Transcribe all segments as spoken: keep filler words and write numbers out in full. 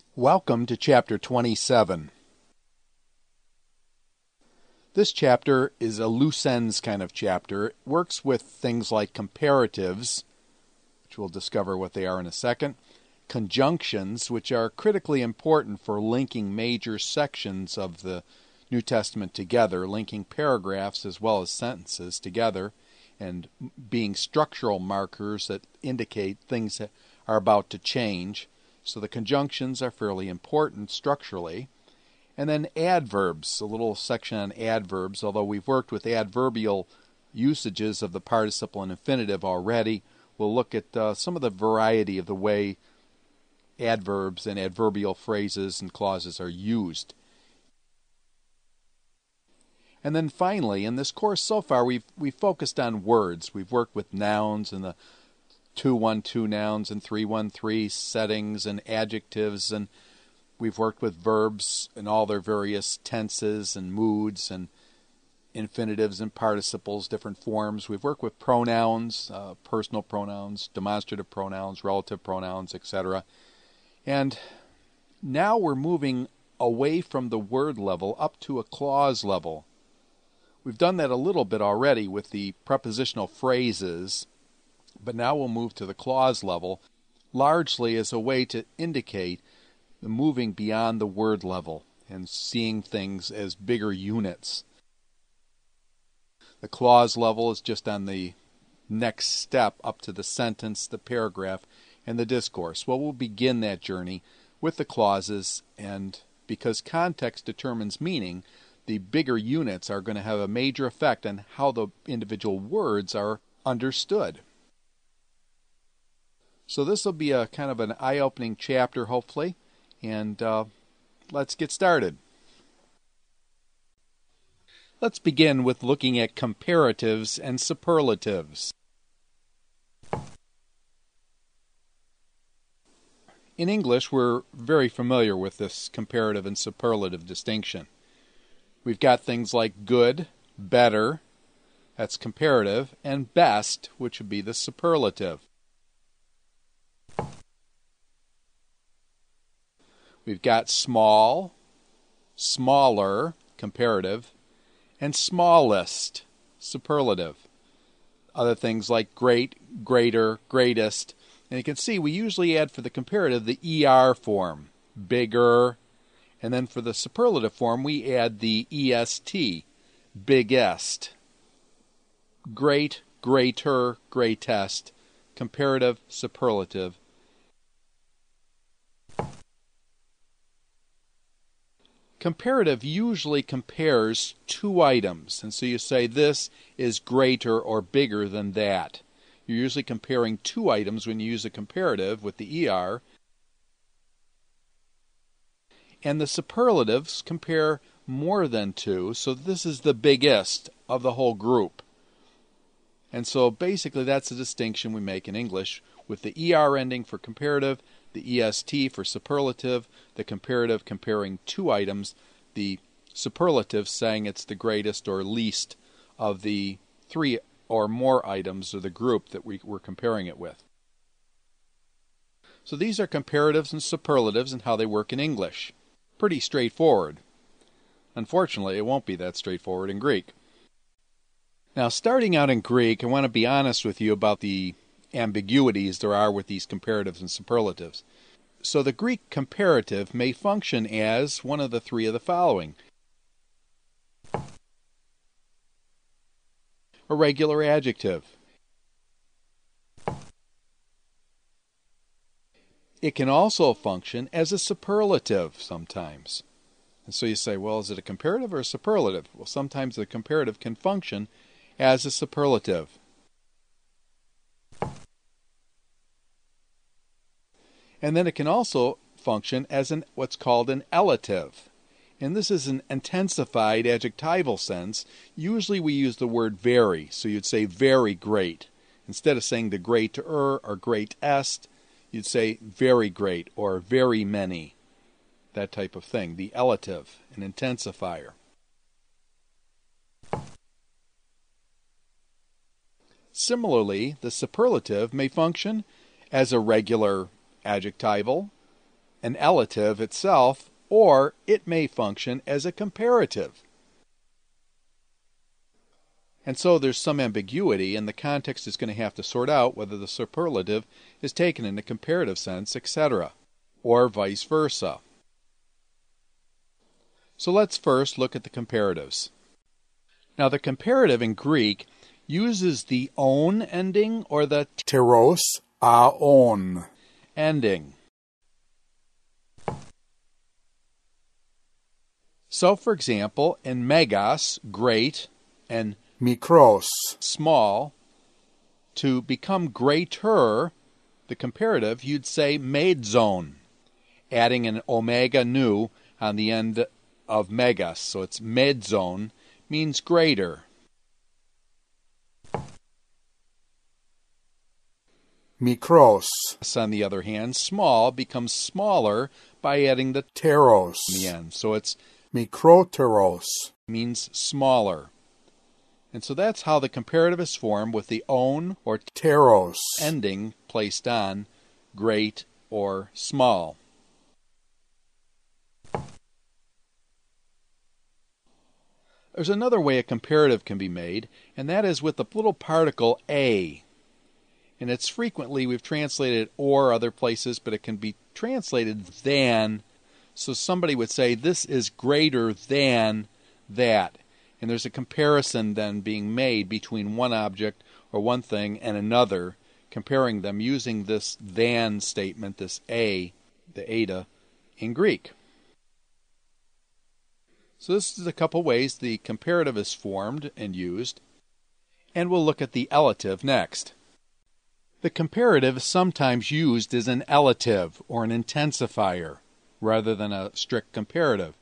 Welcome to Chapter twenty-seven. This chapter is a loose ends kind of chapter. It works with things like comparatives, which we'll discover what they are in a second, conjunctions, which are critically important for linking major sections of the New Testament together, linking paragraphs as well as sentences together, and being structural markers that indicate things that are about to change. So the conjunctions are fairly important structurally. And then adverbs, a little section on adverbs, although we've worked with adverbial usages of the participle and infinitive already. We'll look at uh, some of the variety of the way adverbs and adverbial phrases and clauses are used. And then finally, in this course so far, we've, we've focused on words. We've worked with nouns and the two one two nouns and three one three settings and adjectives, and we've worked with verbs in all their various tenses and moods and infinitives and participles, different forms. We've worked with pronouns, uh, personal pronouns, demonstrative pronouns, relative pronouns, et cetera. And now we're moving away from the word level up to a clause level. We've done that a little bit already with the prepositional phrases, but now we'll move to the clause level, largely as a way to indicate the moving beyond the word level and seeing things as bigger units. The clause level is just on the next step up to the sentence, the paragraph, and the discourse. Well, we'll begin that journey with the clauses, and because context determines meaning, the bigger units are going to have a major effect on how the individual words are understood. So this will be a kind of an eye-opening chapter, hopefully, and uh, let's get started. Let's begin with looking at comparatives and superlatives. In English, we're very familiar with this comparative and superlative distinction. We've got things like good, better, that's comparative, and best, which would be the superlative. We've got small, smaller, comparative, and smallest, superlative. Other things like great, greater, greatest. And you can see we usually add for the comparative the E R form, bigger. And then for the superlative form, we add the E S T, biggest. Great, greater, greatest, comparative, superlative. Comparative usually compares two items, and so you say this is greater or bigger than that. You're usually comparing two items when you use a comparative with the E R. And the superlatives compare more than two, so this is the biggest of the whole group. And so basically that's the distinction we make in English with the E R ending for comparative, the E S T for superlative, the comparative comparing two items, the superlative saying it's the greatest or least of the three or more items of the group that we were comparing it with. So these are comparatives and superlatives and how they work in English. Pretty straightforward. Unfortunately, it won't be that straightforward in Greek. Now, starting out in Greek, I want to be honest with you about the ambiguities there are with these comparatives and superlatives. So the Greek comparative may function as one of the three of the following. A regular adjective. It can also function as a superlative sometimes. And so you say, well, is it a comparative or a superlative? Well, sometimes the comparative can function as a superlative. And then it can also function as an what's called an elative. And this is an intensified adjectival sense. Usually we use the word very, so you'd say very great. Instead of saying the greater or greatest, you'd say very great or very many, that type of thing. The elative, an intensifier. Similarly, the superlative may function as a regular adjectival, an elative itself, or it may function as a comparative. And so there's some ambiguity, and the context is going to have to sort out whether the superlative is taken in a comparative sense, et cetera, or vice versa. So let's first look at the comparatives. Now the comparative in Greek uses the on ending or the teros aon ending. So for example, in megas, great, and mikros, small, to become greater, the comparative, you'd say medzon, adding an omega nu on the end of megas. So it's medzon, means greater. Mikros, On the other hand, small becomes smaller by adding the teros in the end. So it's mikroteros, means smaller. And so that's how the comparative is formed, with the on or teros ending placed on great or small. There's another way a comparative can be made, and that is with the little particle a. And it's frequently, we've translated or other places, but it can be translated than. So somebody would say, this is greater than that. And there's a comparison then being made between one object or one thing and another, comparing them using this than statement, this a, the eta, in Greek. So this is a couple ways the comparative is formed and used, and we'll look at the elative next. The comparative is sometimes used as an elative or an intensifier rather than a strict comparative.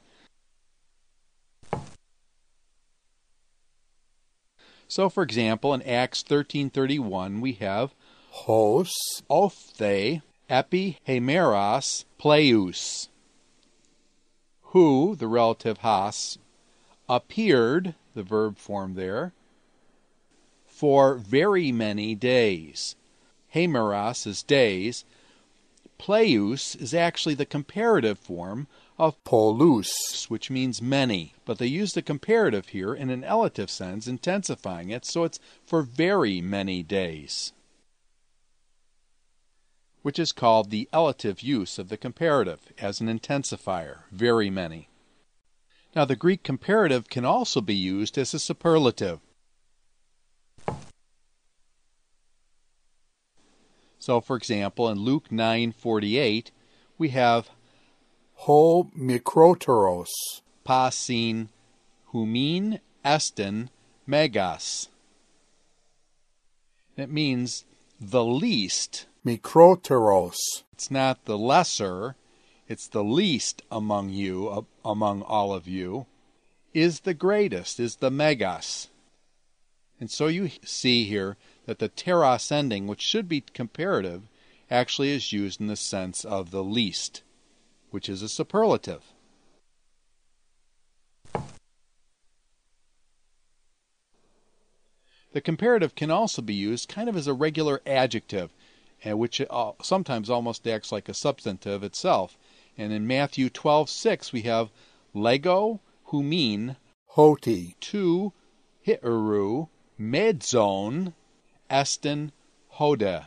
So for example, in Acts thirteen thirty-one we have hos, ophthe, epi hemeros, pleus, who, the relative has, appeared, the verb form there, for very many days. Hemeros is days. Pleus is actually the comparative form of polus, which means many. But they use the comparative here in an elative sense, intensifying it, so it's for very many days, which is called the elative use of the comparative as an intensifier, very many. Now the Greek comparative can also be used as a superlative. So for example, in Luke nine forty-eight, we have ho mikroteros, pasin humin estin megas. It means the least. Mikroteros. It's not the lesser, it's the least among you, among all of you, is the greatest, is the megas. And so you see here that the teros ending, which should be comparative, actually is used in the sense of the least, which is a superlative. The comparative can also be used kind of as a regular adjective, which sometimes almost acts like a substantive itself. And in Matthew twelve six we have lego humin hoti tu hiru medzon estin hoda.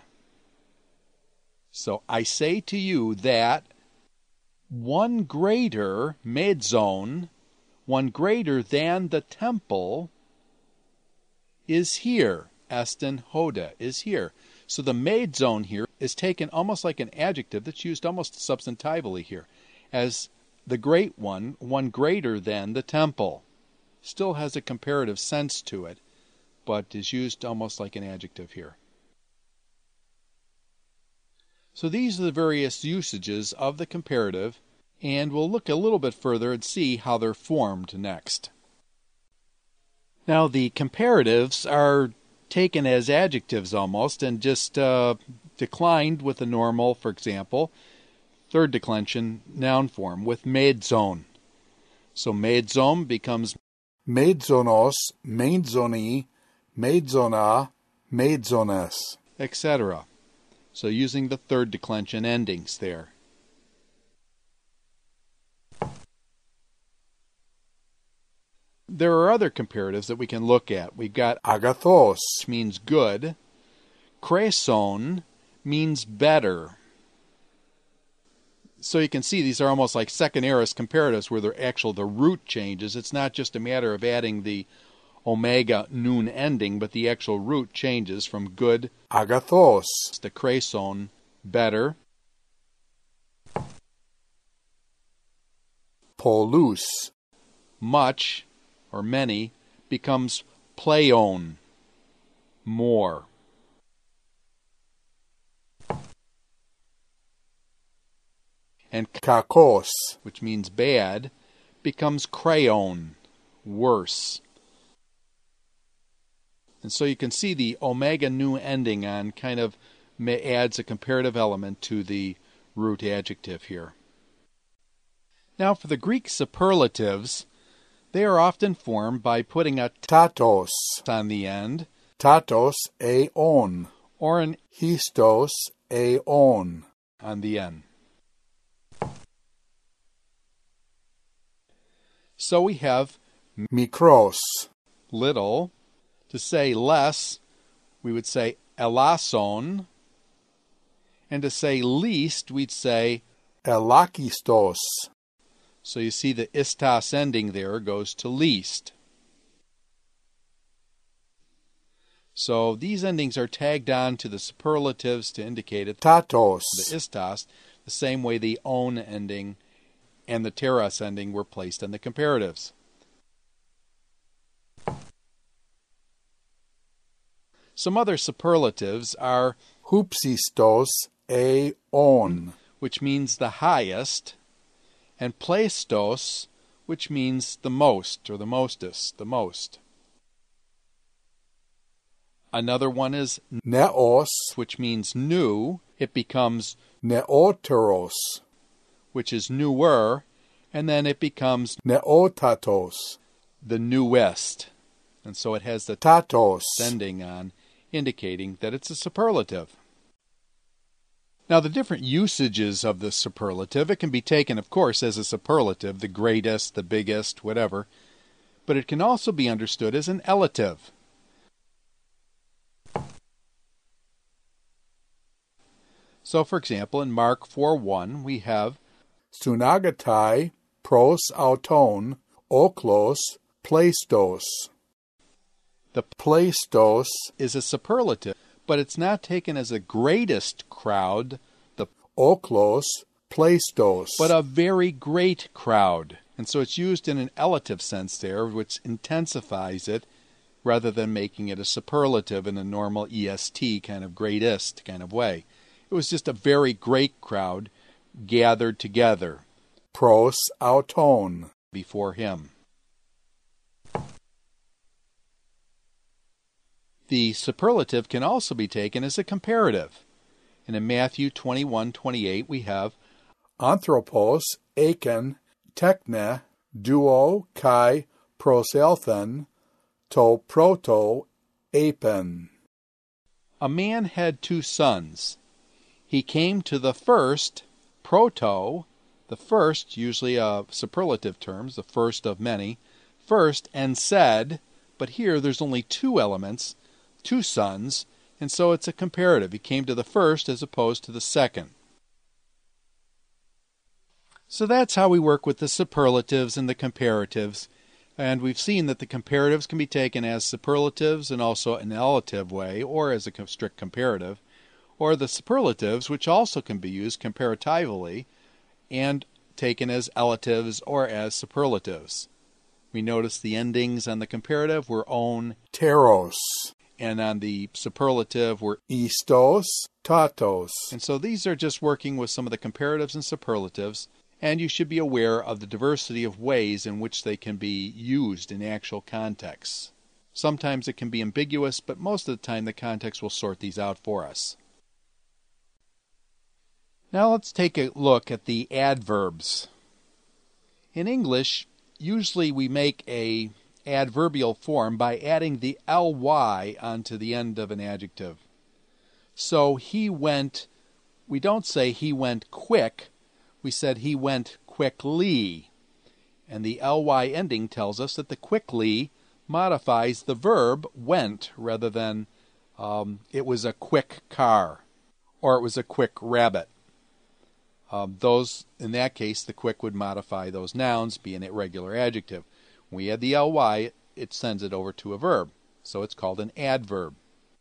So I say to you that one greater medzon, one greater than the temple, is here. Estin hoda is here. So the medzon here is taken almost like an adjective that's used almost substantively here, as the great one, one greater than the temple. Still has a comparative sense to it, but is used almost like an adjective here. So these are the various usages of the comparative, and we'll look a little bit further and see how they're formed next. Now the comparatives are taken as adjectives almost and just uh, declined with the normal, for example, third declension noun form with medzon. So medzon becomes medzonos, medzoni, medzona, medzones, et cetera. So using the third declension endings there. there are other comparatives that we can look at. We've got agathos, which means good. Kreson means better. So you can see these are almost like second aorist comparatives where the actual the root changes. It's not just a matter of adding the omega noon ending, but the actual root changes from good agathos, to kreson, better. polus, Much or many becomes pleon, more. And kakos, which means bad, becomes crayon, worse. And so you can see the omega nu ending on kind of adds a comparative element to the root adjective here. Now for the Greek superlatives, they are often formed by putting a tatos, on the end, tatos eon, or an histos eon, on the end. So we have mikros, little. To say less, we would say elason. And to say least, we'd say elakistos. So you see the istas ending there goes to least. So these endings are tagged on to the superlatives to indicate it. Tatos, The istas, the same way the on ending and the teras ending were placed in the comparatives. Some other superlatives are hupsistos eon, which means the highest, and pleistos, which means the most, or the mostest, the most. Another one is neos, which means new. It becomes neoteros, which is newer, and then it becomes neotatos, the newest. And so it has the tatos, ending on, indicating that it's a superlative. Now, the different usages of the superlative, it can be taken, of course, as a superlative, the greatest, the biggest, whatever, but it can also be understood as an elative. So, for example, in Mark four one, we have sunagatai pros auton oklos pleistos. The pleistos is a superlative, but it's not taken as a greatest crowd, the oklos pleistos, but a very great crowd. And so it's used in an elative sense there, which intensifies it rather than making it a superlative in a normal E S T kind of greatest kind of way. It was just a very great crowd gathered together pros auton before him. The superlative can also be taken as a comparative. And in Matthew twenty-one twenty-eight we have anthropos eken tekne duo kai proselthen to proto apen. A man had two sons. He came to the first, proto, the first, usually a superlative terms, the first of many, first, and said, but here there's only two elements, two sons, and so it's a comparative. He came to the first as opposed to the second. So that's how we work with the superlatives and the comparatives. And we've seen that the comparatives can be taken as superlatives and also an elative way, or as a strict comparative, or the superlatives, which also can be used comparatively and taken as elatives or as superlatives. We notice the endings on the comparative were on, teros, and on the superlative were istos, tatos. And so these are just working with some of the comparatives and superlatives, and you should be aware of the diversity of ways in which they can be used in actual contexts. Sometimes it can be ambiguous, but most of the time the context will sort these out for us. Now let's take a look at the adverbs. In English, usually we make a adverbial form by adding the ly onto the end of an adjective. So he went, we don't say he went quick, we said he went quickly. And the ly ending tells us that the quickly modifies the verb went rather than um, it was a quick car or it was a quick rabbit. Um, those, in that case, the quick would modify those nouns, be an irregular adjective. When we add the ly, it sends it over to a verb. So it's called an adverb.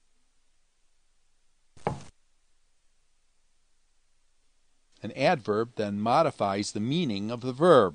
An adverb then modifies the meaning of the verb.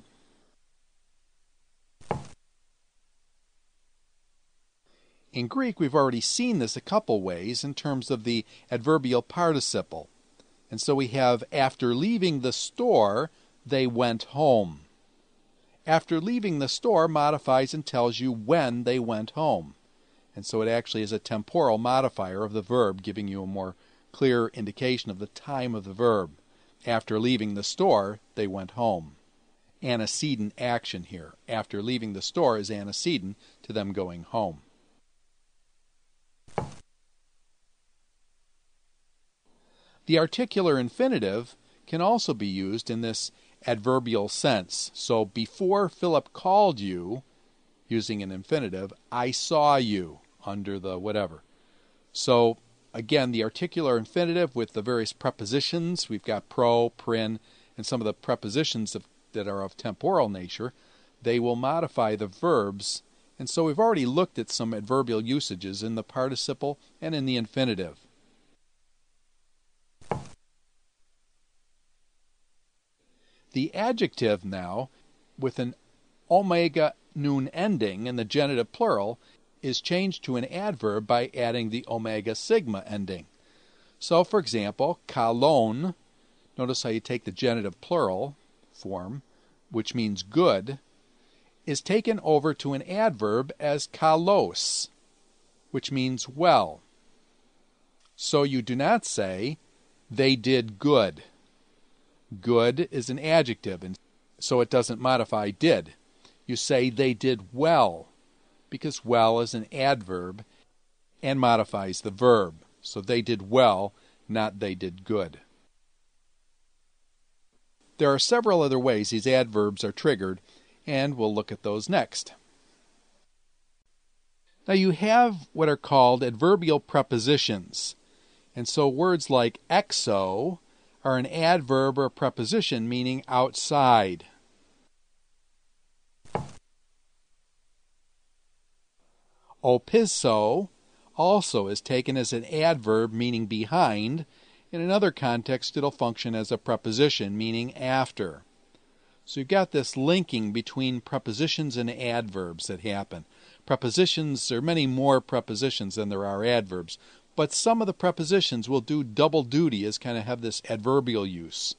In Greek, we've already seen this a couple ways in terms of the adverbial participle. And so we have, after leaving the store, they went home. After leaving the store modifies and tells you when they went home. And so it actually is a temporal modifier of the verb, giving you a more clear indication of the time of the verb. After leaving the store, they went home. Antecedent action here. After leaving the store is antecedent to them going home. The articular infinitive can also be used in this adverbial sense. So before Philip called you, using an infinitive, I saw you, under the whatever. So again, the articular infinitive with the various prepositions, we've got pro, prin, and some of the prepositions of, that are of temporal nature, they will modify the verbs. And so we've already looked at some adverbial usages in the participle and in the infinitive. The adjective now, with an omega noon ending in the genitive plural, is changed to an adverb by adding the omega sigma ending. So, for example, kalon, notice how you take the genitive plural form, which means good, is taken over to an adverb as kalos, which means well. So you do not say, they did good. Good is an adjective, and so it doesn't modify did. You say they did well, because well is an adverb and modifies the verb. So they did well, not they did good. There are several other ways these adverbs are triggered, and we'll look at those next. Now you have what are called adverbial prepositions. And so words like exo are an adverb or preposition meaning outside. Opiso also is taken as an adverb meaning behind. In another context, it'll function as a preposition meaning after. So you've got this linking between prepositions and adverbs that happen. Prepositions, there are many more prepositions than there are adverbs, but some of the prepositions will do double duty as kind of have this adverbial use.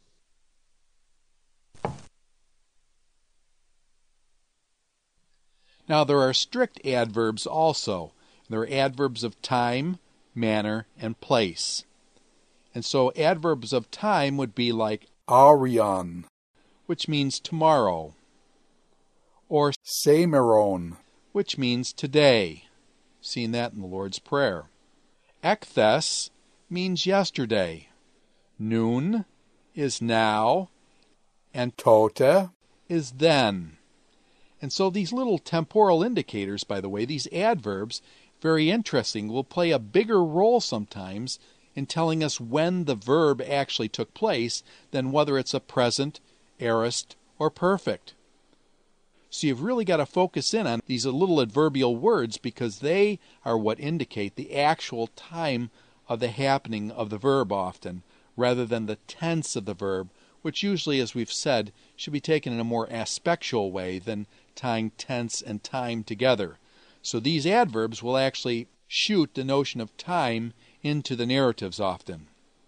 Now there are strict adverbs also. There are adverbs of time, manner, and place. And so adverbs of time would be like Arion, which means tomorrow, or Semeron, which means today. Seen that in the Lord's Prayer. Ekthes means yesterday. Noon is now, and Tote is then. And so these little temporal indicators, by the way, these adverbs, very interesting, will play a bigger role sometimes in telling us when the verb actually took place than whether it's a present, aorist, or perfect. So you've really got to focus in on these little adverbial words because they are what indicate the actual time of the happening of the verb often, rather than the tense of the verb, which usually, as we've said, should be taken in a more aspectual way than tying tense and time together. So these adverbs will actually shoot the notion of time into the narratives often.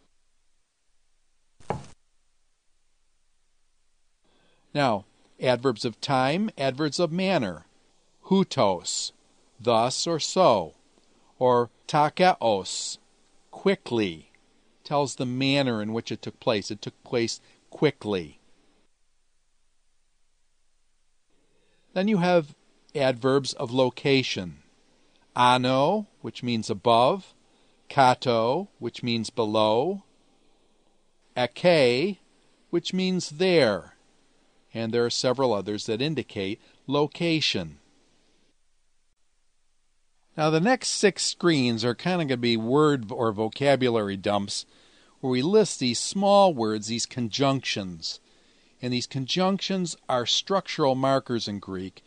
Now, adverbs of time, adverbs of manner. Hutos, thus or so. Or takeos, quickly, tells the manner in which it took place. It took place quickly. Then you have adverbs of location. Ano, which means above. Kato, which means below. Ake, which means there. and there are several others that indicate location. Now the next six screens are kind of going to be word or vocabulary dumps where we list these small words, these conjunctions. And these conjunctions are structural markers in Greek.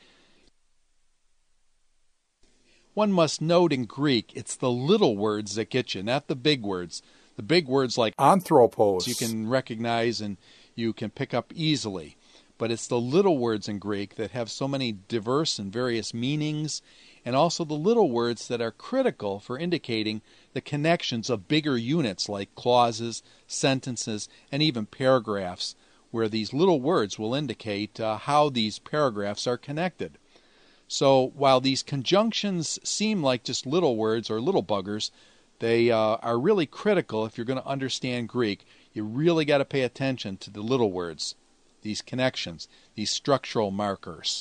One must note in Greek, it's the little words that get you, not the big words. The big words like anthropos you can recognize and you can pick up easily. But it's the little words in Greek that have so many diverse and various meanings, and also the little words that are critical for indicating the connections of bigger units like clauses, sentences, and even paragraphs, where these little words will indicate uh, how these paragraphs are connected. So while these conjunctions seem like just little words or little buggers, they uh, are really critical if you're going to understand Greek. You really got to pay attention to the little words, these connections, these structural markers.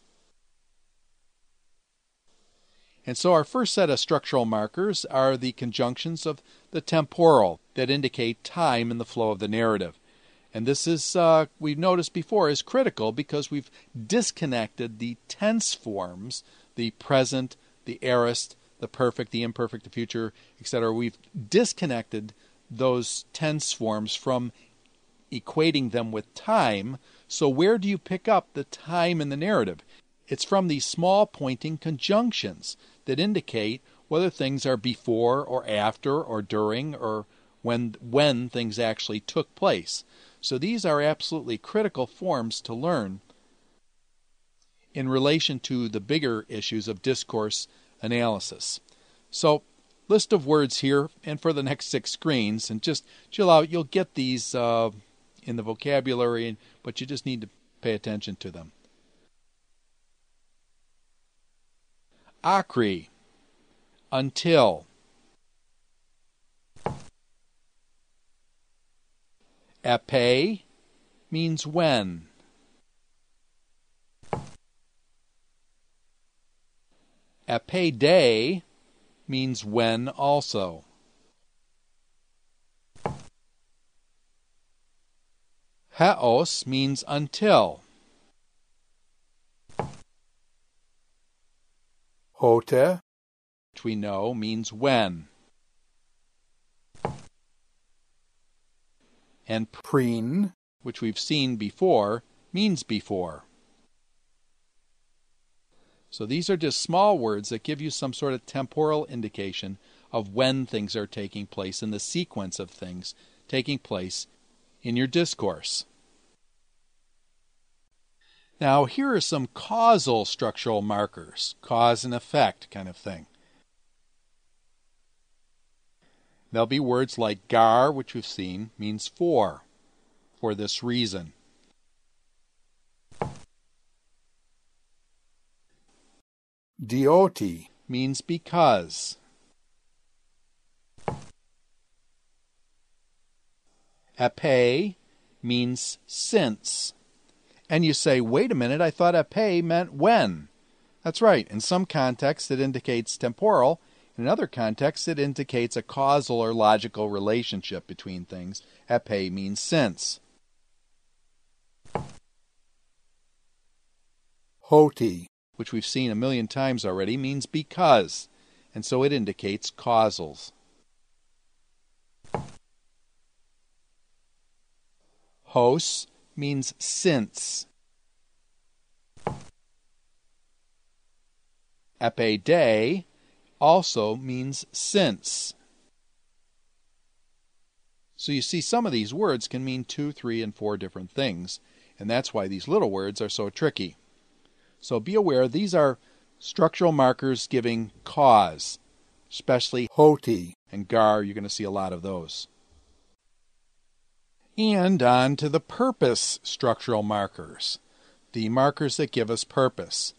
And so our first set of structural markers are the conjunctions of the temporal that indicate time in the flow of the narrative. And this is, uh, we've noticed before, is critical because we've disconnected the tense forms, the present, the aorist, the perfect, the imperfect, the future, et cetera. We've disconnected those tense forms from equating them with time. So where do you pick up the time in the narrative? It's from these small pointing conjunctions that indicate whether things are before or after or during or when when things actually took place. So these are absolutely critical forms to learn in relation to the bigger issues of discourse analysis. So, list of words here, and for the next six screens, and just chill out. You'll get these uh, in the vocabulary, but you just need to pay attention to them. Akri, until. Epe means when. Epeidae means when also. Heos means until. hote, which we know means when. And preen, which we've seen before, means before. So these are just small words that give you some sort of temporal indication of when things are taking place in the sequence of things taking place in your discourse. Now, here are some causal structural markers, cause and effect kind of thing. There'll be words like gar, which we've seen, means for, for this reason. dioti, means because. Epe means since. And you say, wait a minute, I thought epe meant when. That's right. In some contexts it indicates temporal. In other contexts it indicates a causal or logical relationship between things. Epe means since. hoti, which we've seen a million times already, means because. And so it indicates causals. Hos means since. Epeidae also means since. So you see, some of these words can mean two, three, and four different things, and that's why these little words are so tricky. So be aware, these are structural markers giving cause, especially hoti, and gar. You're going to see a lot of those. And on to the purpose structural markers, the markers that give us purpose.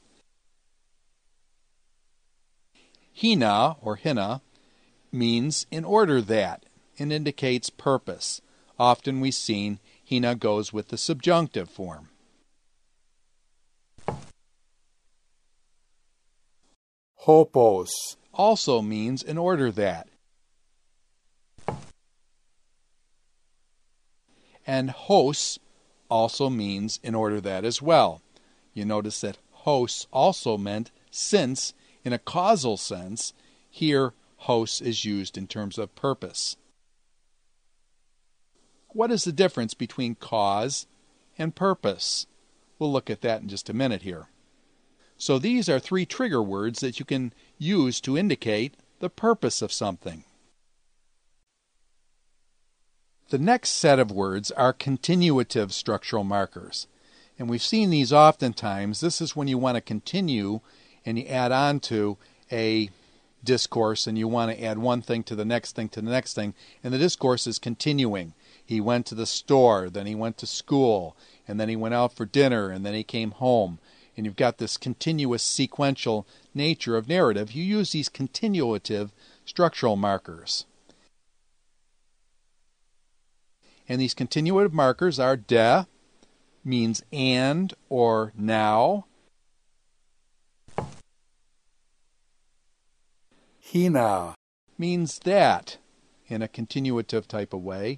Hina, or hina, means in order that, and indicates purpose. Often we've seen hina goes with the subjunctive form. hopos, also means in order that. And hos also means in order that as well. You notice that hos also meant since in a causal sense. Here, hos is used in terms of purpose. What is the difference between cause and purpose? We'll look at that in just a minute here. So these are three trigger words that you can use to indicate the purpose of something. The next set of words are continuative structural markers. And we've seen these oftentimes. This is when you want to continue and you add on to a discourse and you want to add one thing to the next thing to the next thing. And the discourse is continuing. He went to the store, then he went to school, and then he went out for dinner, and then he came home. And you've got this continuous sequential nature of narrative. You use these continuative structural markers. And these continuative markers are de, means and or now. Hina means that in a continuative type of way.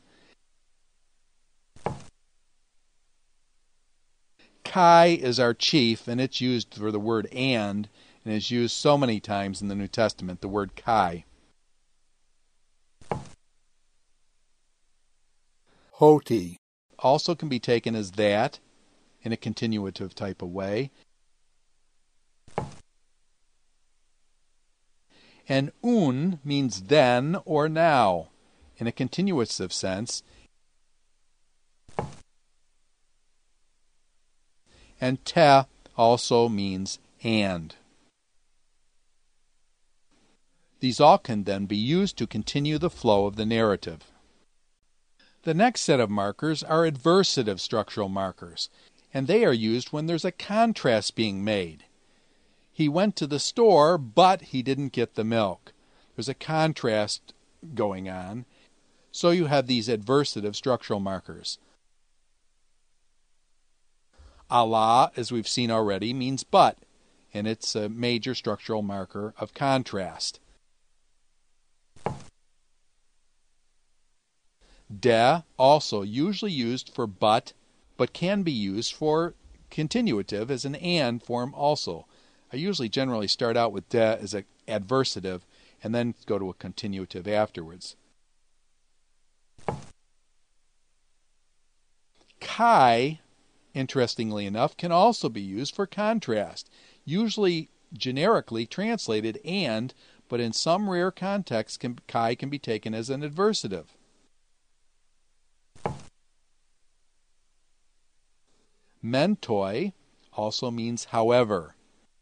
Kai is our chief, and it's used for the word and, and is used so many times in the New Testament, the word Kai. Hoti also can be taken as that in a continuative type of way. And un means then or now in a continuative sense. And te also means and. These all can then be used to continue the flow of the narrative. The next set of markers are adversative structural markers, and they are used when there's a contrast being made. He went to the store, but he didn't get the milk. There's a contrast going on, so you have these adversative structural markers. Allah, as we've seen already, means but, and it's a major structural marker of contrast. De, also usually used for but, but can be used for continuative as an and form also. I usually generally start out with de as an adversative and then go to a continuative afterwards. Kai, interestingly enough, can also be used for contrast, usually generically translated and, but in some rare contexts, can, kai can be taken as an adversative. Mentoi also means however.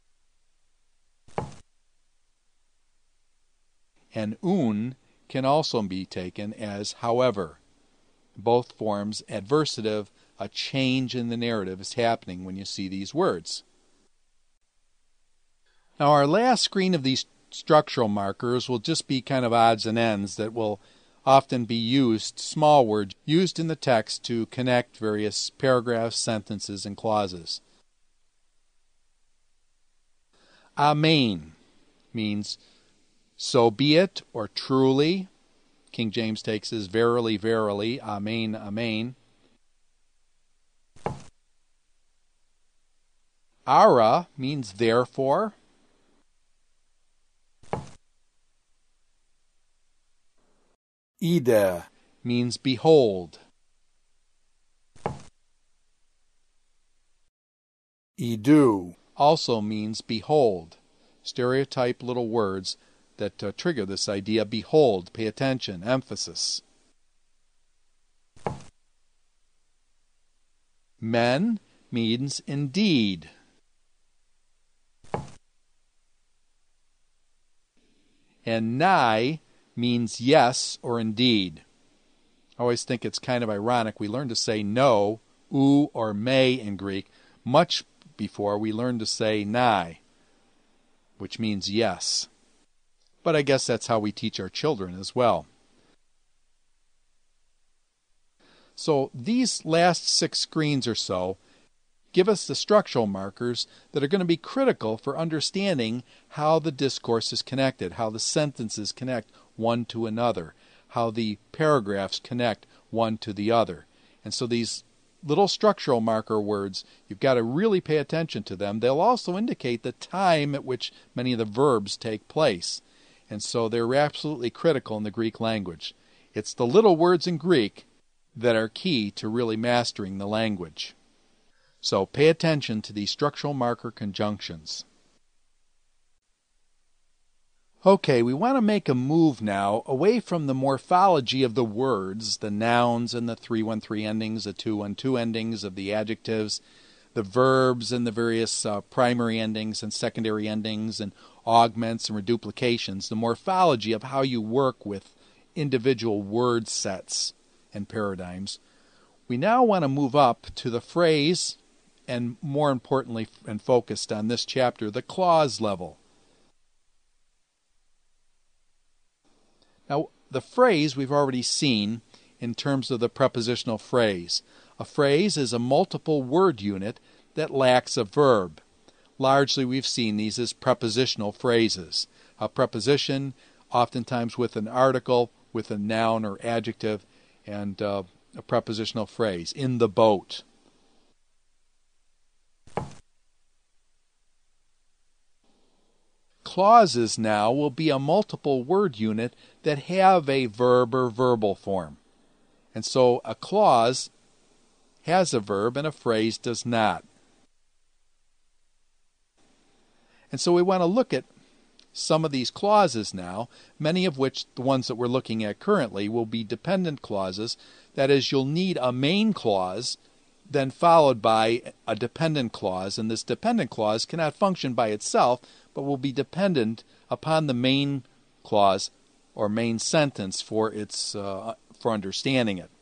And un can also be taken as however. Both forms adversative. A change in the narrative is happening when you see these words. Now our last screen of these structural markers will just be kind of odds and ends that will often be used, small words, used in the text to connect various paragraphs, sentences, and clauses. Amen means so be it or truly. King James takes as verily, verily, amen, amen. Ara means therefore. Ida means behold. Idu also means behold. Stereotype little words that uh, trigger this idea. Behold, pay attention, emphasis. Men means indeed. And nigh means yes or indeed. I always think it's kind of ironic. We learn to say no, ou or may in Greek, much before we learn to say nigh, which means yes. But I guess that's how we teach our children as well. So these last six screens or so give us the structural markers that are going to be critical for understanding how the discourse is connected, how the sentences connect one to another, how the paragraphs connect one to the other. And so these little structural marker words, you've got to really pay attention to them. They'll also indicate the time at which many of the verbs take place. And so they're absolutely critical in the Greek language. It's the little words in Greek that are key to really mastering the language. So pay attention to these structural marker conjunctions. Okay, we want to make a move now away from the morphology of the words, the nouns and the three one three endings, the two one two endings of the adjectives, the verbs and the various uh, primary endings and secondary endings and augments and reduplications, the morphology of how you work with individual word sets and paradigms. We now want to move up to the phrase, and more importantly and focused on this chapter, the clause level. Now, the phrase we've already seen in terms of the prepositional phrase. A phrase is a multiple word unit that lacks a verb. Largely we've seen these as prepositional phrases. A preposition, oftentimes with an article, with a noun or adjective, and uh, a prepositional phrase. In the boat. Clauses now will be a multiple word unit that have a verb or verbal form. And so a clause has a verb and a phrase does not. And so we want to look at some of these clauses now, many of which, the ones that we're looking at currently, will be dependent clauses. That is, you'll need a main clause, then followed by a dependent clause, and this dependent clause cannot function by itself, but will be dependent upon the main clause or main sentence for its uh, for understanding it.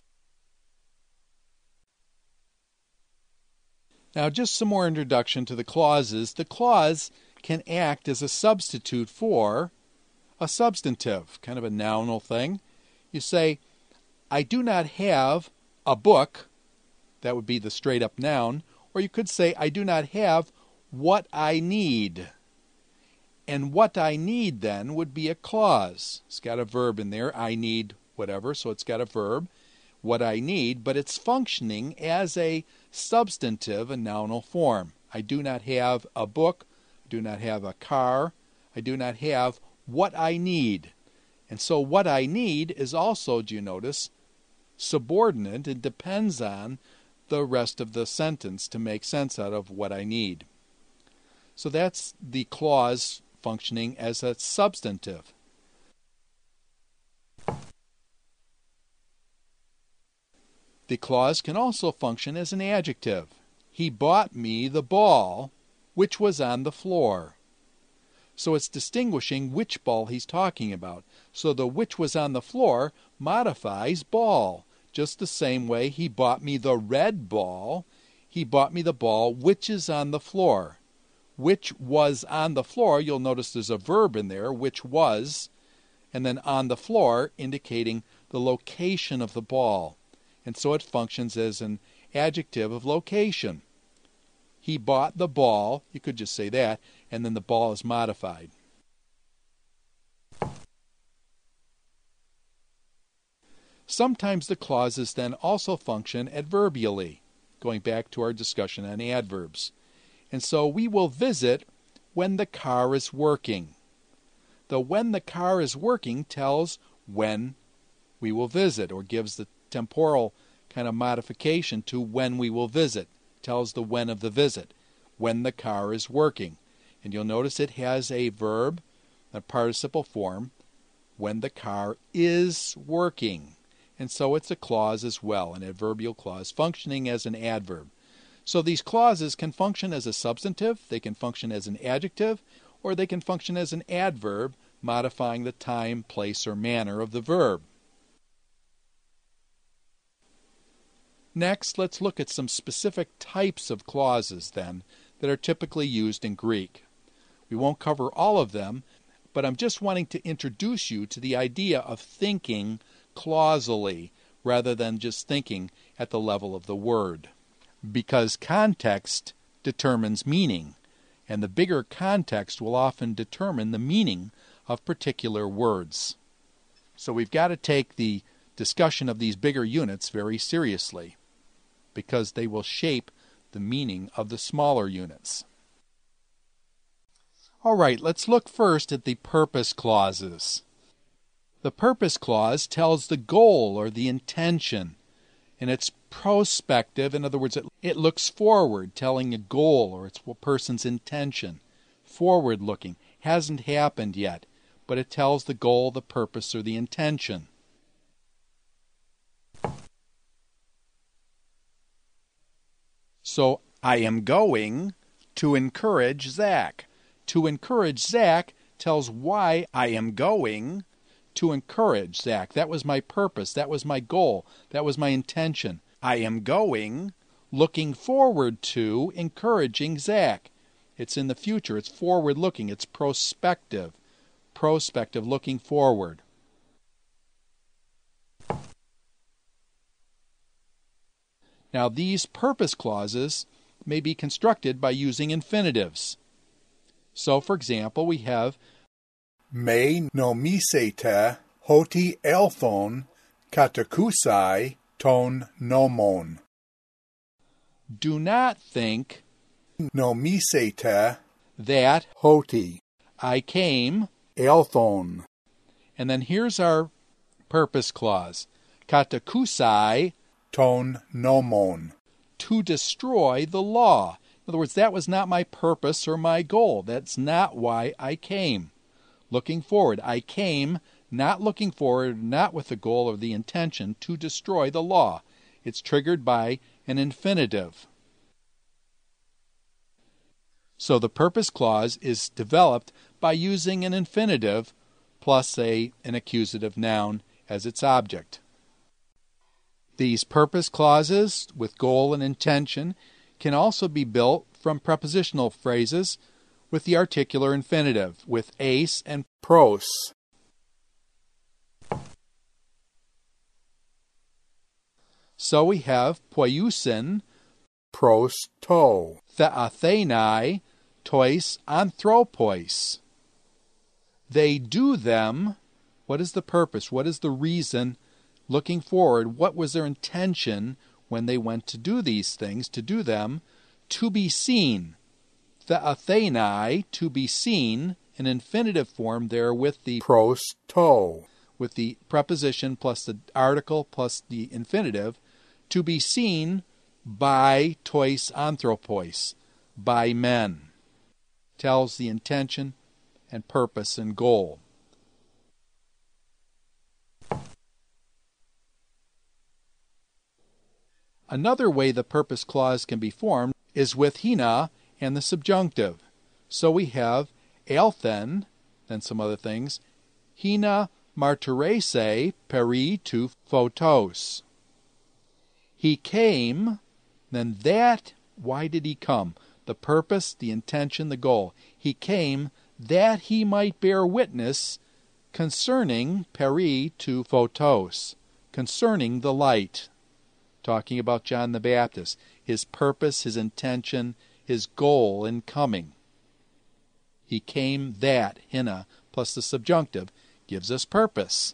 Now, just some more introduction to the clauses. The clause can act as a substitute for a substantive, kind of a nounal thing. You say, I do not have a book. That would be the straight up noun. Or you could say, I do not have what I need. And what I need then would be a clause. It's got a verb in there. I need whatever, so it's got a verb. What I need, but it's functioning as a substantive, a nounal form. I do not have a book. I do not have a car. I do not have what I need. And so what I need is also, do you notice, subordinate. It depends on the rest of the sentence to make sense out of what I need. So that's the clause functioning as a substantive. The clause can also function as an adjective. He bought me the ball which was on the floor. So it's distinguishing which ball he's talking about. So the which was on the floor modifies ball. Just the same way he bought me the red ball, he bought me the ball which is on the floor. Which was on the floor, you'll notice there's a verb in there, which was, and then on the floor indicating the location of the ball. And so it functions as an adjective of location. He bought the ball, you could just say that, and then the ball is modified. Sometimes the clauses then also function adverbially, going back to our discussion on adverbs. And so we will visit when the car is working. The when the car is working tells when we will visit, or gives the temporal kind of modification to when we will visit. Tells the when of the visit. When the car is working. And you'll notice it has a verb, a participle form, when the car is working. And so it's a clause as well, an adverbial clause, functioning as an adverb. So these clauses can function as a substantive, they can function as an adjective, or they can function as an adverb, modifying the time, place, or manner of the verb. Next, let's look at some specific types of clauses, then, that are typically used in Greek. We won't cover all of them, but I'm just wanting to introduce you to the idea of thinking clausally, rather than just thinking at the level of the word. Because context determines meaning, and the bigger context will often determine the meaning of particular words. So we've got to take the discussion of these bigger units very seriously. because they will shape the meaning of the smaller units. All right, let's look first at the purpose clauses. The purpose clause tells the goal or the intention, and it's prospective. In other words, it, it looks forward, telling a goal or it's a person's intention. Forward-looking. Hasn't happened yet, but it tells the goal, the purpose, or the intention. So, I am going to encourage Zach. To encourage Zach tells why I am going to encourage Zach. That was my purpose. That was my goal. That was my intention. I am going, looking forward to, encouraging Zach. It's in the future. It's forward-looking. It's prospective. Prospective, looking forward. Now, these purpose clauses may be constructed by using infinitives. So, for example, we have Me nomisete hoti elthon katakusai ton nomon. Do not think Nomisete that hoti I came, elthon. and then here's our purpose clause, katakusai, Ton nomon. to destroy the law. In other words, that was not my purpose or my goal. That's not why I came. Looking forward. I came not looking forward, not with the goal or the intention to destroy the law. It's triggered by an infinitive. So the purpose clause is developed by using an infinitive plus a, an accusative noun as its object. These purpose clauses with goal and intention can also be built from prepositional phrases with the articular infinitive, with ace and Pros. So we have poiusin, Pros to. theathenai, tois anthropois. They do them. What is the purpose? What is the reason? Looking forward, what was their intention when they went to do these things, to do them? To be seen. Theathenai, to be seen, an infinitive form there with the Pros to. with the preposition plus the article plus the infinitive, to be seen by tois anthropos, by men. Tells the intention and purpose and goal. Another way the purpose clause can be formed is with hina and the subjunctive. So we have elthen, then some other things, hina martyrese peri tu photos. He came, then that, why did he come? The purpose, the intention, the goal. He came that he might bear witness concerning peri tu photos, concerning the light. Talking about John the Baptist, his purpose, his intention, his goal in coming. He came that, hina, plus the subjunctive, gives us purpose.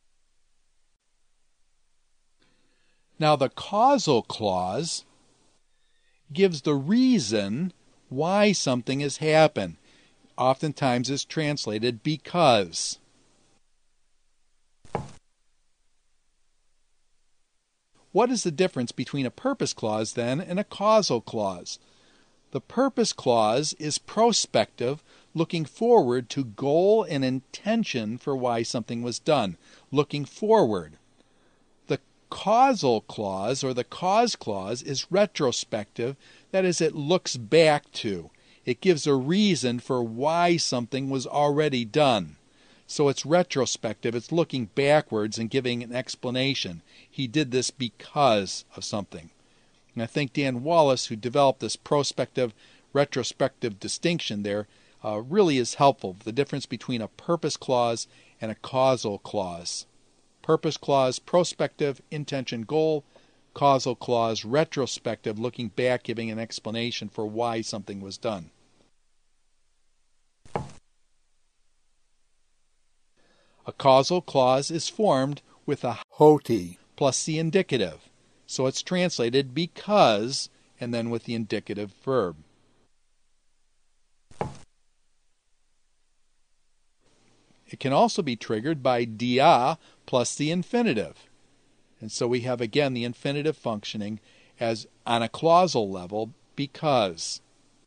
Now the causal clause gives the reason why something has happened. Oftentimes is translated because. What is the difference between a purpose clause, then, and a causal clause? The purpose clause is prospective, looking forward to goal and intention for why something was done, looking forward. The causal clause, or the cause clause, is retrospective, that is, it looks back to. It gives a reason for why something was already done. So it's retrospective, it's looking backwards and giving an explanation. He did this because of something. And I think Dan Wallace, who developed this prospective, retrospective distinction there, uh, really is helpful. The difference between a purpose clause and a causal clause. Purpose clause, prospective, intention, goal. Causal clause, retrospective, looking back, giving an explanation for why something was done. A causal clause is formed with a Hoti. plus the indicative. So it's translated because, and then with the indicative verb. It can also be triggered by dia plus the infinitive. And so we have again the infinitive functioning as on a clausal level, because.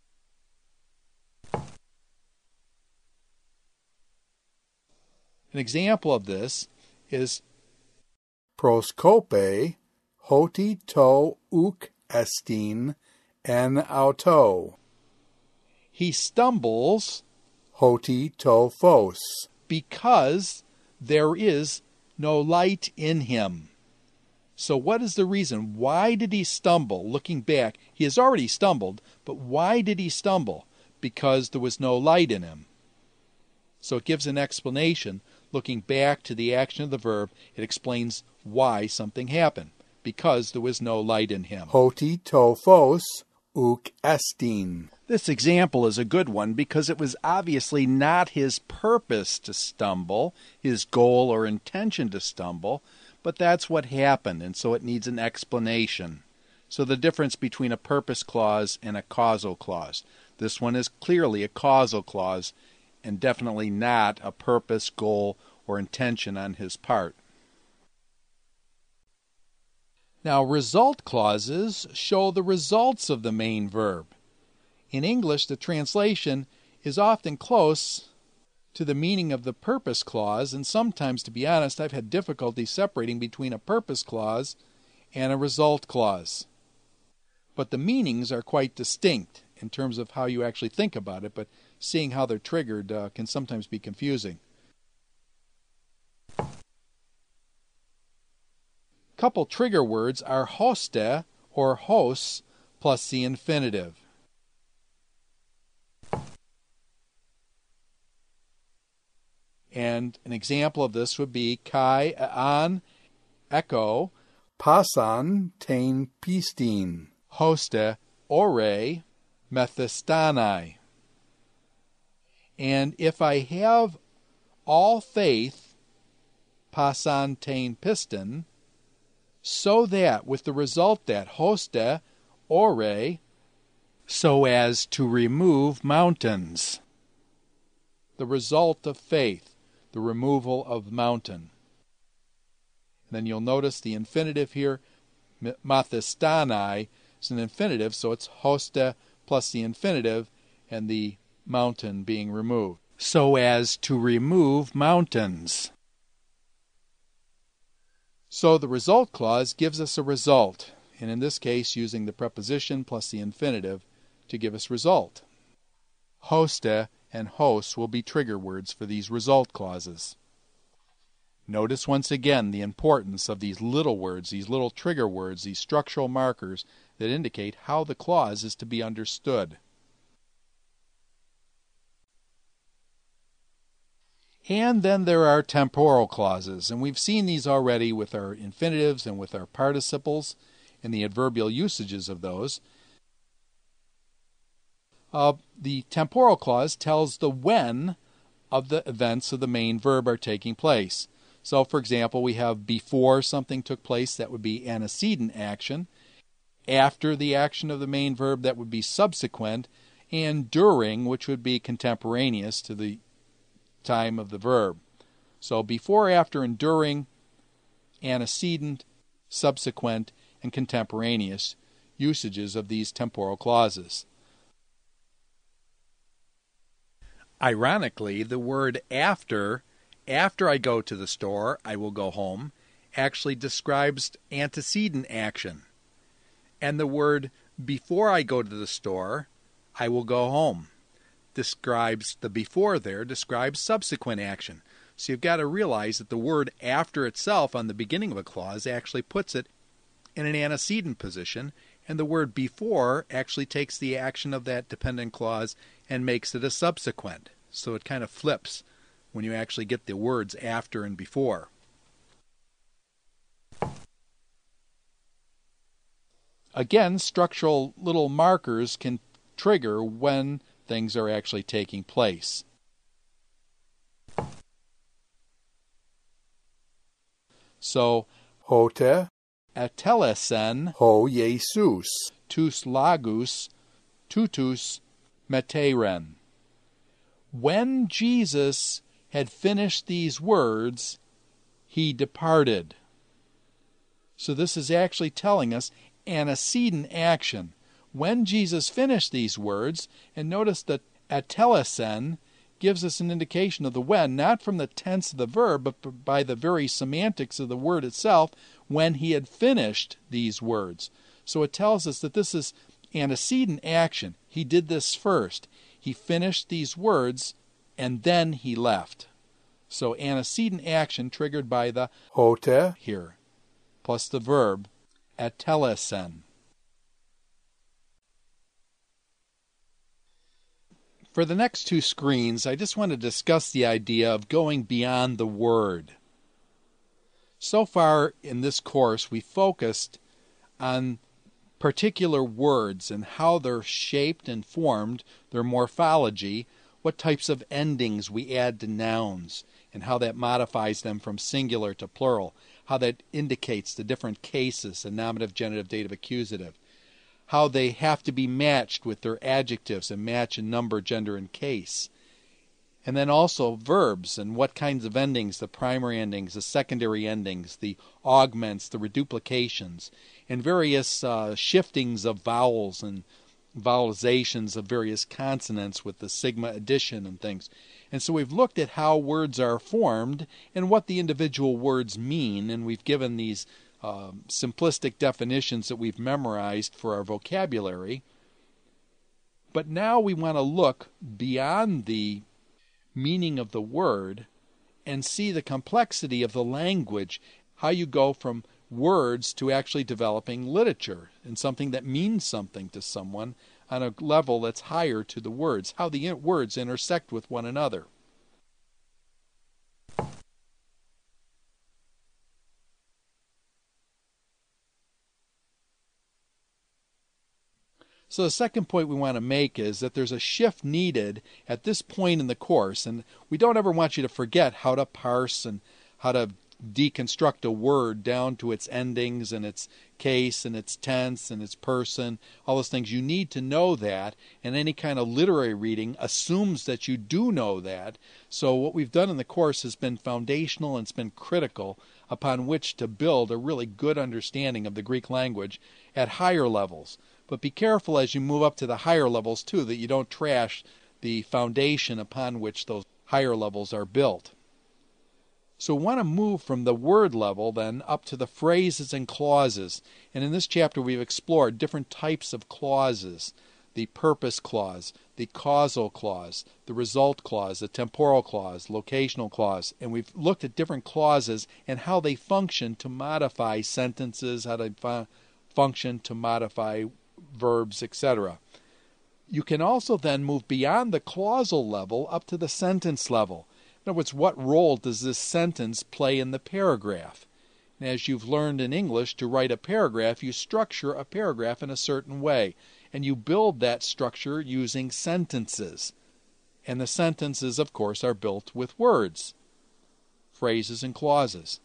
An example of this is Proskope hoti to uk estin en auto. He stumbles Hoti to phos. because there is no light in him. So what is the reason? Why did he stumble? Looking back, he has already stumbled, but why did he stumble? Because there was no light in him. So it gives an explanation. Looking back to the action of the verb, it explains why something happened. Because there was no light in him. Hoti to phos uk estin. This example is a good one because it was obviously not his purpose to stumble, his goal or intention to stumble, but that's what happened, and so it needs an explanation. So the difference between a purpose clause and a causal clause. This one is clearly a causal clause and definitely not a purpose, goal, or intention on his part. Now, result clauses show the results of the main verb. In English, the translation is often close to the meaning of the purpose clause, and sometimes, to be honest, I've had difficulty separating between a purpose clause and a result clause. But the meanings are quite distinct in terms of how you actually think about it, but seeing how they're triggered uh, can sometimes be confusing. Couple trigger words are hoste or hos plus the infinitive. And an example of this would be kai an echo Pasan tein pistin. hoste ore methistanai. And if I have all faith, pasan tein piston, so that, with the result that, hoste ore, so as to remove mountains. The result of faith, the removal of mountain. And then you'll notice the infinitive here, mathistanai, is an infinitive, so it's hoste plus the infinitive and the mountain being removed. So as to remove mountains. So the result clause gives us a result, and in this case using the preposition plus the infinitive to give us result. Hoste and hos will be trigger words for these result clauses. Notice once again the importance of these little words, these little trigger words, these structural markers that indicate how the clause is to be understood. And then there are temporal clauses, and we've seen these already with our infinitives and with our participles and the adverbial usages of those. Uh, the temporal clause tells the when of the events of the main verb are taking place. So, for example, we have before something took place, that would be antecedent action. After the action of the main verb, that would be subsequent. And during, which would be contemporaneous to the time of the verb. So before, after, and during, antecedent, subsequent, and contemporaneous usages of these temporal clauses. Ironically, the word after, after I go to the store, I will go home, actually describes antecedent action. And the word before I go to the store, I will go home, describes the before there, describes subsequent action. So you've got to realize that the word after itself on the beginning of a clause actually puts it in an antecedent position, and the word before actually takes the action of that dependent clause and makes it a subsequent. So it kind of flips when you actually get the words after and before. Again, structural little markers can trigger when things are actually taking place. So, Hote atelesen, ho Jesus, tus lagus, tutus meteren. When Jesus had finished these words, he departed. So this is actually telling us antecedent action. When Jesus finished these words, and notice that atelesen gives us an indication of the when, not from the tense of the verb, but by the very semantics of the word itself, when he had finished these words. So it tells us that this is antecedent action. He did this first. He finished these words, and then he left. So antecedent action triggered by the hote, here, plus the verb atelesen. For the next two screens, I just want to discuss the idea of going beyond the word. So far in this course, we focused on particular words and how they're shaped and formed, their morphology, what types of endings we add to nouns, and how that modifies them from singular to plural, how that indicates the different cases, the nominative, genitive, dative, accusative, how they have to be matched with their adjectives and match in number, gender, and case. And then also verbs and what kinds of endings, the primary endings, the secondary endings, the augments, the reduplications, and various uh, shiftings of vowels and vowelizations of various consonants with the sigma addition and things. And so we've looked at how words are formed and what the individual words mean, and we've given these uh, simplistic definitions that we've memorized for our vocabulary. But now we want to look beyond the meaning of the word and see the complexity of the language, how you go from words to actually developing literature and something that means something to someone on a level that's higher to the words, how the words intersect with one another. So the second point we want to make is that there's a shift needed at this point in the course, and we don't ever want you to forget how to parse and how to deconstruct a word down to its endings and its case and its tense and its person, all those things. You need to know that, and any kind of literary reading assumes that you do know that. So what we've done in the course has been foundational and it's been critical upon which to build a really good understanding of the Greek language at higher levels. But be careful as you move up to the higher levels too, that you don't trash the foundation upon which those higher levels are built. So we want to move from the word level then up to the phrases and clauses. And in this chapter we've explored different types of clauses. The purpose clause, the causal clause, the result clause, the temporal clause, locational clause. And we've looked at different clauses and how they function to modify sentences, how they fu- function to modify verbs, et cetera. You can also then move beyond the clausal level up to the sentence level. In other words, what role does this sentence play in the paragraph? And as you've learned in English, to write a paragraph, you structure a paragraph in a certain way. And you build that structure using sentences. And the sentences, of course, are built with words, phrases, and clauses.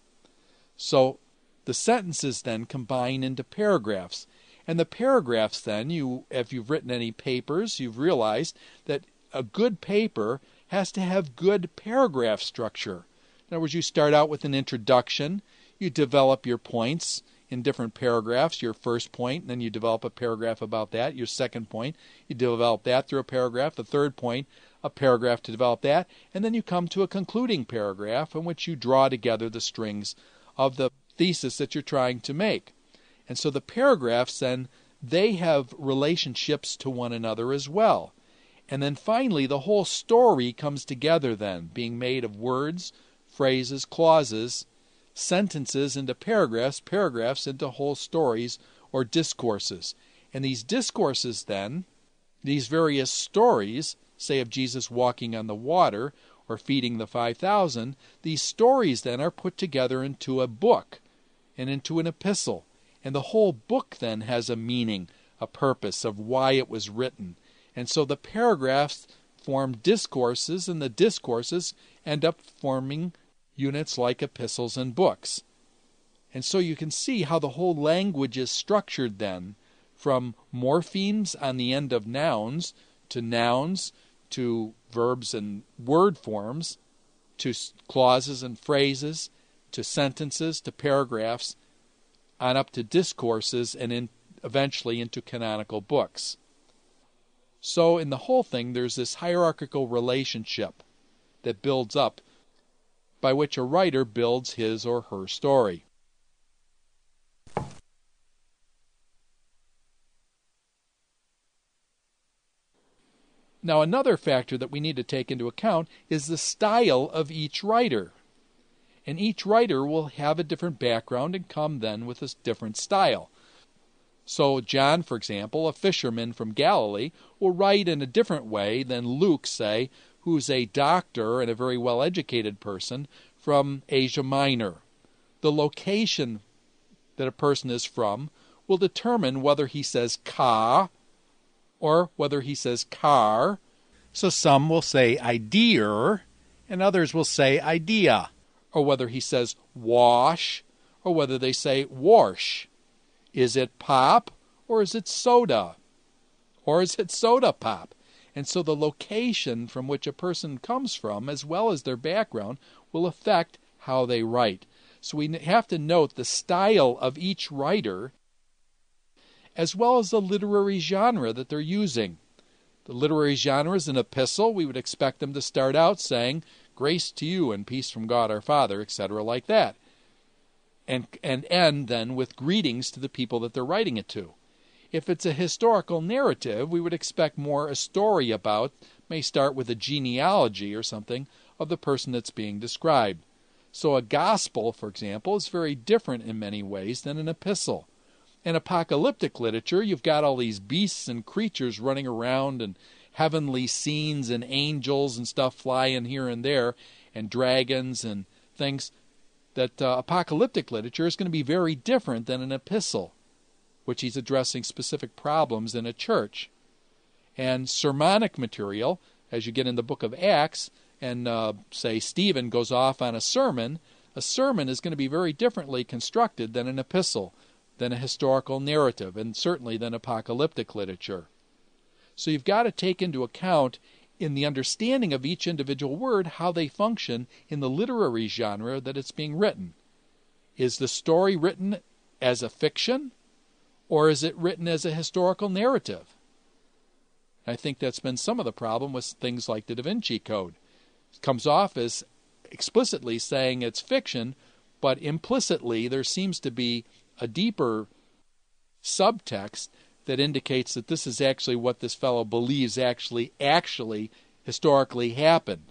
So the sentences then combine into paragraphs. And the paragraphs then, you, if you've written any papers, you've realized that a good paper has to have good paragraph structure. In other words, you start out with an introduction, you develop your points in different paragraphs, your first point, and then you develop a paragraph about that, your second point, you develop that through a paragraph, the third point, a paragraph to develop that, and then you come to a concluding paragraph in which you draw together the strings of the thesis that you're trying to make. And so the paragraphs then, they have relationships to one another as well. And then finally, the whole story comes together then, being made of words, phrases, clauses, sentences into paragraphs, paragraphs into whole stories or discourses. And these discourses then, these various stories, say of Jesus walking on the water or feeding the five thousand, these stories then are put together into a book and into an epistle. And the whole book then has a meaning, a purpose of why it was written. And so the paragraphs form discourses, and the discourses end up forming units like epistles and books. And so you can see how the whole language is structured then, from morphemes on the end of nouns, to nouns, to verbs and word forms, to clauses and phrases, to sentences, to paragraphs, on up to discourses, and in, eventually into canonical books. So in the whole thing, there's this hierarchical relationship that builds up, by which a writer builds his or her story. Now, another factor that we need to take into account is the style of each writer. And each writer will have a different background and come then with a different style. So John, for example, a fisherman from Galilee, will write in a different way than Luke, say, who's a doctor and a very well-educated person from Asia Minor. The location that a person is from will determine whether he says ka or whether he says car. So some will say idea, and others will say idea. Or whether he says wash, or whether they say wash. Is it pop, or is it soda? Or is it soda pop? And so the location from which a person comes from, as well as their background, will affect how they write. So we have to note the style of each writer, as well as the literary genre that they're using. The literary genre is an epistle. We would expect them to start out saying, grace to you and peace from God our Father, et cetera, like that. And, and end then with greetings to the people that they're writing it to. If it's a historical narrative, we would expect more a story about, may start with a genealogy or something, of the person that's being described. So a gospel, for example, is very different in many ways than an epistle. In apocalyptic literature, you've got all these beasts and creatures running around and heavenly scenes and angels and stuff flying here and there and dragons and things. That uh, apocalyptic literature is going to be very different than an epistle, which he's addressing specific problems in a church. And sermonic material, as you get in the book of Acts, and uh, say Stephen goes off on a sermon, a sermon is going to be very differently constructed than an epistle, than a historical narrative, and certainly than apocalyptic literature. So you've got to take into account in the understanding of each individual word how they function in the literary genre that it's being written. Is the story written as a fiction, or is it written as a historical narrative? I think that's been some of the problem with things like the Da Vinci Code. It comes off as explicitly saying it's fiction, but implicitly there seems to be a deeper subtext that indicates that this is actually what this fellow believes actually, actually, historically happened.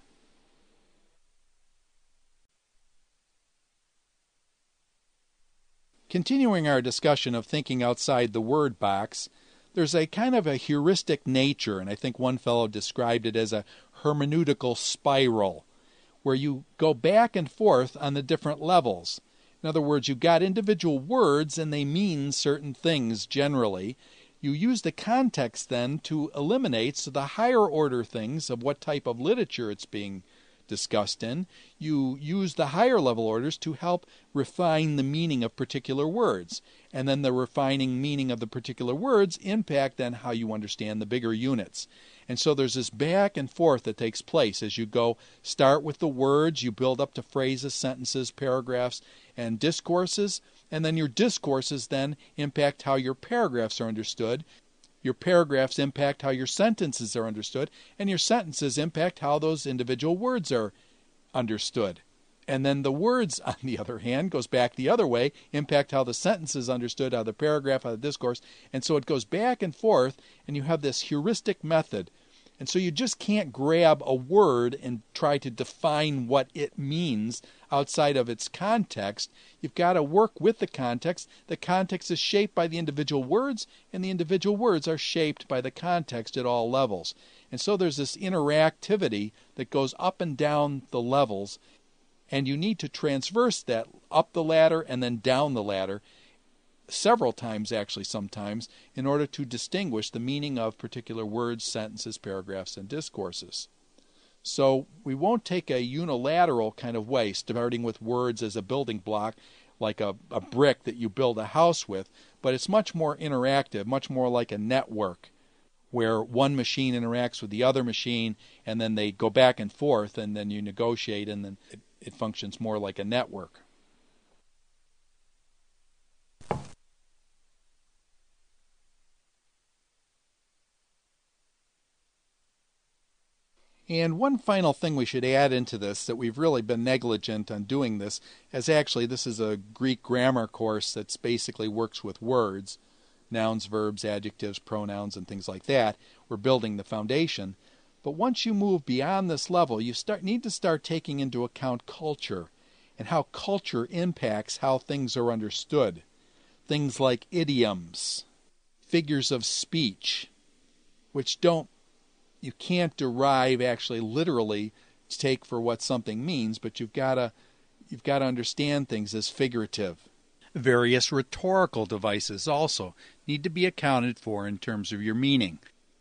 Continuing our discussion of thinking outside the word box, there's a kind of a heuristic nature, and I think one fellow described it as a hermeneutical spiral, where you go back and forth on the different levels. In other words, you've got individual words and they mean certain things generally. You use the context then to eliminate so the higher order things of what type of literature it's being discussed in. You use the higher level orders to help refine the meaning of particular words. And then the refining meaning of the particular words impact then how you understand the bigger units. And so there's this back and forth that takes place as you go start with the words, you build up to phrases, sentences, paragraphs, and discourses, and then your discourses then impact how your paragraphs are understood. Your paragraphs impact how your sentences are understood, and your sentences impact how those individual words are understood. And then the words, on the other hand, goes back the other way, impact how the sentence is understood, how the paragraph, how the discourse. And so it goes back and forth, and you have this heuristic method. And so you just can't grab a word and try to define what it means outside of its context. You've got to work with the context. The context is shaped by the individual words, and the individual words are shaped by the context at all levels. And so there's this interactivity that goes up and down the levels, and you need to transverse that up the ladder and then down the ladder several times, actually sometimes, in order to distinguish the meaning of particular words, sentences, paragraphs, and discourses. So we won't take a unilateral kind of way, starting with words as a building block. like a, a brick that you build a house with, but it's much more interactive, much more like a network where one machine interacts with the other machine, and then they go back and forth, and then you negotiate, and then it, it functions more like a network. And one final thing we should add into this, that we've really been negligent on doing this, as actually this is a Greek grammar course that basically works with words, nouns, verbs, adjectives, pronouns, and things like that. We're building the foundation. But once you move beyond this level, you start need to start taking into account culture and how culture impacts how things are understood. Things like idioms, figures of speech, which don't you can't derive actually literally to take for what something means, but you've got to you've got to understand things as figurative. Various rhetorical devices also need to be accounted for in terms of your meaning.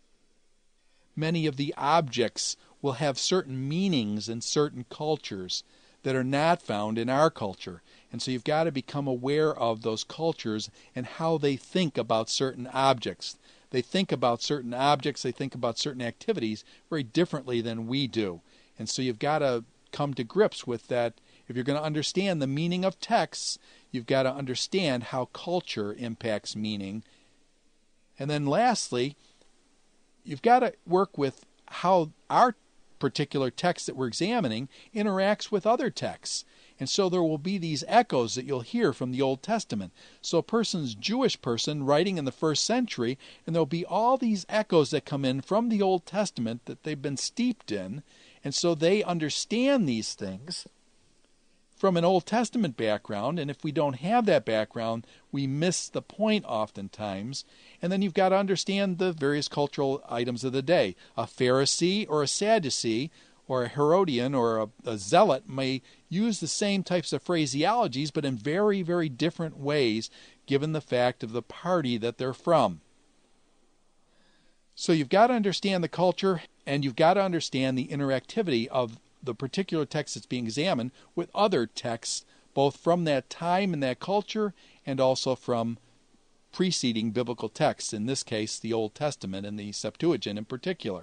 Many of the objects will have certain meanings in certain cultures that are not found in our culture. And so you've got to become aware of those cultures and how they think about certain objects. They think about certain objects, they think about certain activities very differently than we do. And so you've got to come to grips with that. If you're going to understand the meaning of texts, you've got to understand how culture impacts meaning. And then lastly, you've got to work with how our particular text that we're examining interacts with other texts. And so there will be these echoes that you'll hear from the Old Testament. So a person's Jewish person writing in the first century, and there'll be all these echoes that come in from the Old Testament that they've been steeped in. And so they understand these things from an Old Testament background. And if we don't have that background, we miss the point oftentimes. And then you've got to understand the various cultural items of the day. A Pharisee or a Sadducee or a Herodian or a, a Zealot may use the same types of phraseologies, but in very, very different ways, given the fact of the party that they're from. So you've got to understand the culture, and you've got to understand the interactivity of the particular text that's being examined with other texts, both from that time and that culture, and also from preceding biblical texts, in this case, the Old Testament and the Septuagint in particular.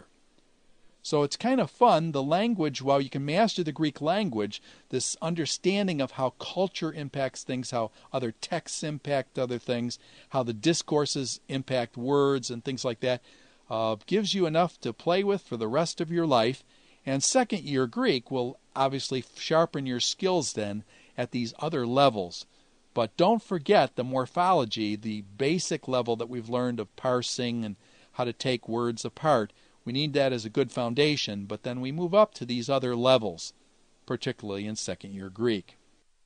So it's kind of fun, the language, while you can master the Greek language, this understanding of how culture impacts things, how other texts impact other things, how the discourses impact words and things like that, uh, gives you enough to play with for the rest of your life. And second year Greek will obviously sharpen your skills then at these other levels. But don't forget the morphology, the basic level that we've learned of parsing and how to take words apart. We need that as a good foundation, but then we move up to these other levels, particularly in second year Greek.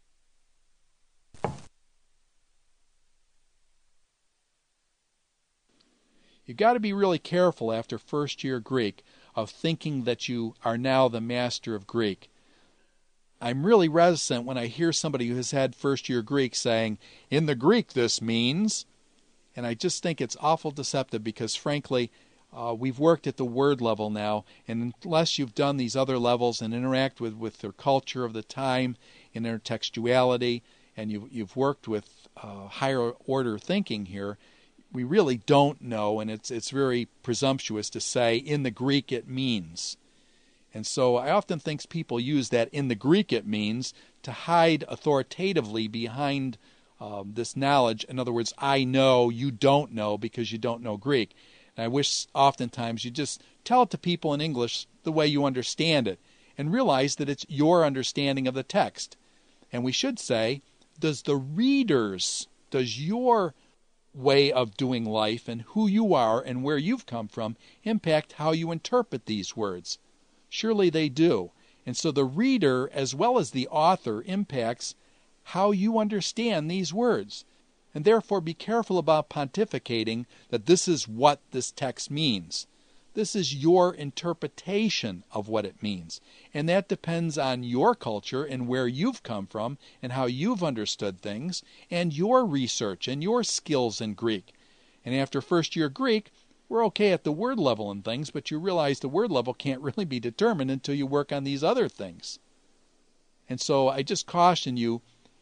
You've got to be really careful after first year Greek of thinking that you are now the master of Greek. I'm really reticent when I hear somebody who has had first year Greek saying, in the Greek this means, and I just think it's awful deceptive because frankly, Uh, we've worked at the word level now, and unless you've done these other levels and interact with, with their culture of the time and intertextuality, and you've, you've worked with uh, higher order thinking here, we really don't know, and it's it's very presumptuous to say, in the Greek it means. And so I often think people use that in the Greek it means to hide authoritatively behind um, this knowledge. In other words, I know, you don't know because you don't know Greek. And I wish oftentimes you just tell it to people in English the way you understand it and realize that it's your understanding of the text. And we should say, does the readers, does your way of doing life and who you are and where you've come from impact how you interpret these words? Surely they do. And so the reader as well as the author impacts how you understand these words. And therefore be careful about pontificating that this is what this text means. This is your interpretation of what it means. And that depends on your culture and where you've come from and how you've understood things and your research and your skills in Greek. And after first year Greek, we're okay at the word level and things, but you realize the word level can't really be determined until you work on these other things. And so I just caution you,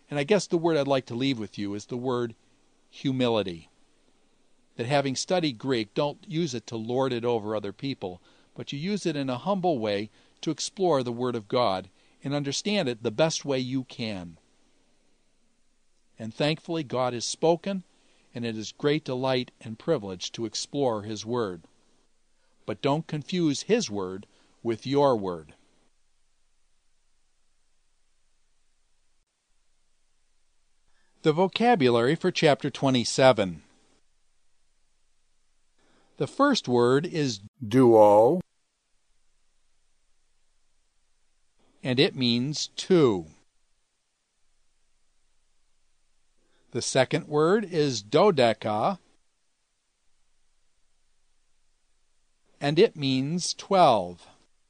And I guess the word I'd like to leave with you is the word humility. That having studied Greek, don't use it to lord it over other people, but you use it in a humble way to explore the Word of God and understand it the best way you can. And thankfully, God has spoken, and it is great delight and privilege to explore His Word. But don't confuse His Word with your word. The vocabulary for chapter twenty-seven. The first word is duo, and it means two. The second word is dodeca, and it means twelve.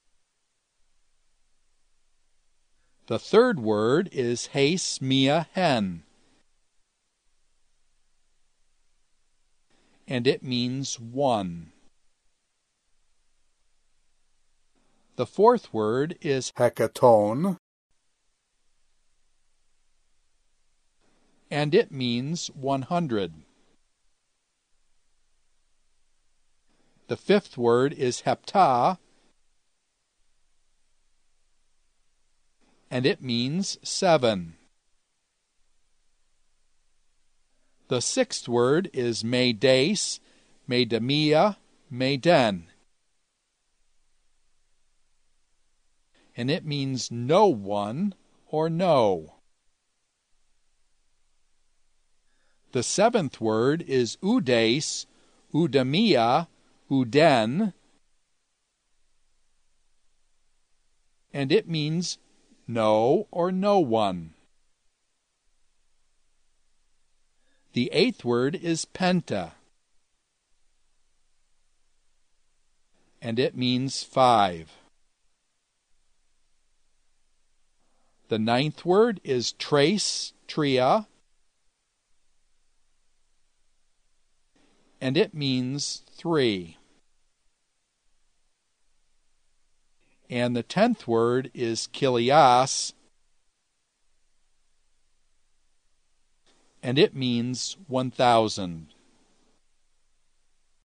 The third word is heis mia hen, and it means one. The fourth word is hecaton, and it means one hundred. The fifth word is heptah, and it means seven. The sixth word is medes, medemia, meden, and it means no one or no. The seventh word is oudes, oudemia, ouden, and it means no or no one. The eighth word is penta, and it means five. The ninth word is tres, tria, and it means three. And the tenth word is kilias, and it means one thousand.